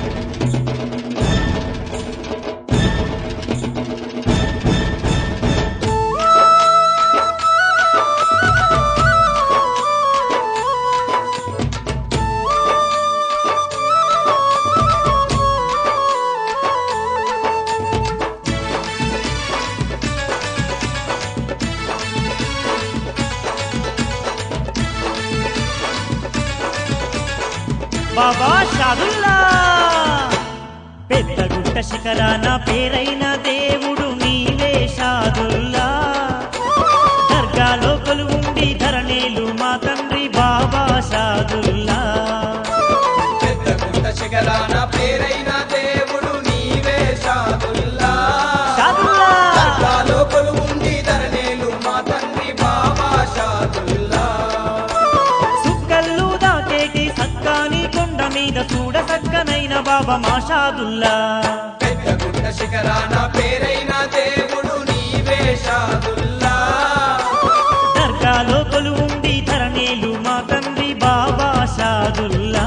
బాబా షాదుల్లా పెద్దగుట్ట శిఖరాన పేరైన దేవుడు నీవే షాదుల్లా దర్గాలో కొలువుండి ధరణేలు మా తండ్రి బాబా షాదుల్లా పెద్దగుట్ట శిఖరాన పేరైన దేవుడు నీవే షాదుల్లా దర్గాలో కొలువుండి ధరణేలు మా తండ్రి బాబా షాదుల్లా సుక్కల్లు దాకేటి సక్కాని కొండ మీద చూడ సక్కనైన బాబా మా షాదుల్లా పెద్దగుట్ట శిఖరాన పేరైన దేవుడు నీవే షాదుల్లా దర్గాలో కొలువుండి ధరణేలు మా తండ్రి బాబా షాదుల్లా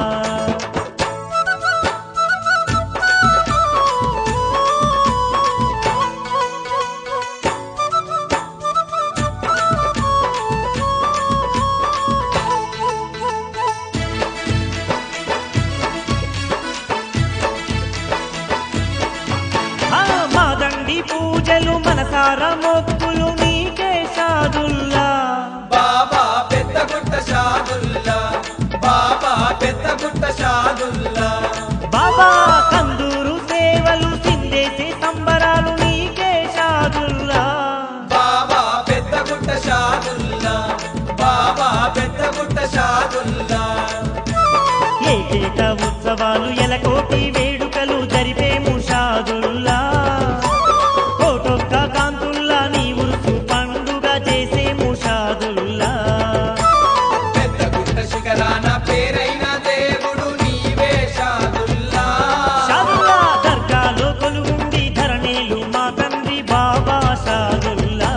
మాదండి పూజలు మనసార మొక్కులు నీకే షాదుల్లా బాబా పెద్దగుట్ట షాదుల్లా బాబా పెద్దగుట్ట షాదుల్లా బాబా కందూరు సేవలు సిందేసే సంబరాలు నీకే షాదుల్లా బాబా పెద్దగుట్ట షాదుల్లా బాబా పెద్దగుట్ట షాదుల్లా ఏకేక ఉత్సవాలు ఎలకోటి వేడుకలు జరిపేము షాదుల్లా కోటొక్క కాంతుల్లా నీ ఉరుసు పండుగ చేసేము షాదుల్లా పెద్దగుట్ట శిఖరాన పేరైన దేవుడు నీవే షాదుల్లా షాదుల్లా దర్గాలో కొలువుండి ధరణేలు మా తండ్రి బాబా షాదుల్లా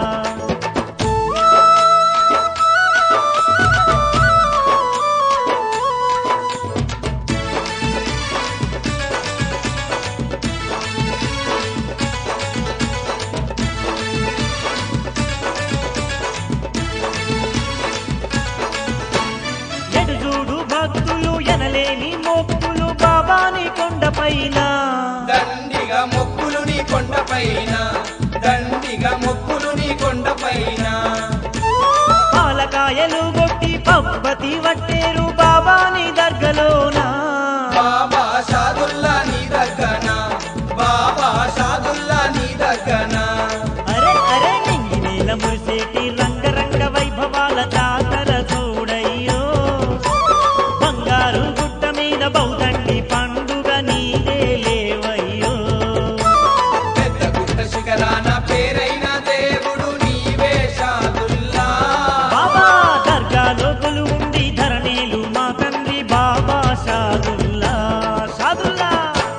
ఎడుజూడు భక్తులు ఎనలేని మొక్కులు బాబాని కొండపైన దండిగా మొక్కులు నీ కొండపైన దండిగా మొక్కులు నీ కొండపైన పాలకాయలు గొట్టి పబ్బతి వట్టేరు బాబాని దర్గలోన బాబా షాదుల్లా నీ దగ్గన బాబా షాదుల్లా నీ దగ్గన అరే అరే నింగి నేల మురిసేటి రంగరంగ వైభవాల జాతర చూడయ్యో బంగారు గుట్ట మీద బౌదండి పండుగ నీదే లేవయ్యో పెద్దగుట్ట శిఖరాన పేరైన దేవుడు నీవే షాదుల్లా బాబా దర్గాలో కొలువుండి ధరణేలు మా తండ్రి బాబా షాదుల్లా షాదుల్లా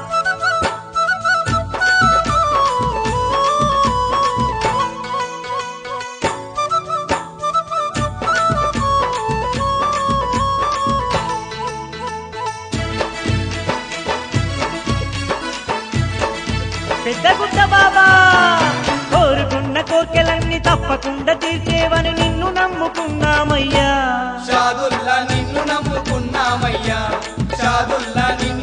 పెద్దగుట్ట బాబా కోరుకున్న కోర్కెలన్నీ తప్పకుండా తీర్చేవని నిన్ను నమ్ముకున్నామయ్యా షాదుల్లా నిన్ను నమ్ముకున్నామయ్యా షాదుల్లా నిన్ను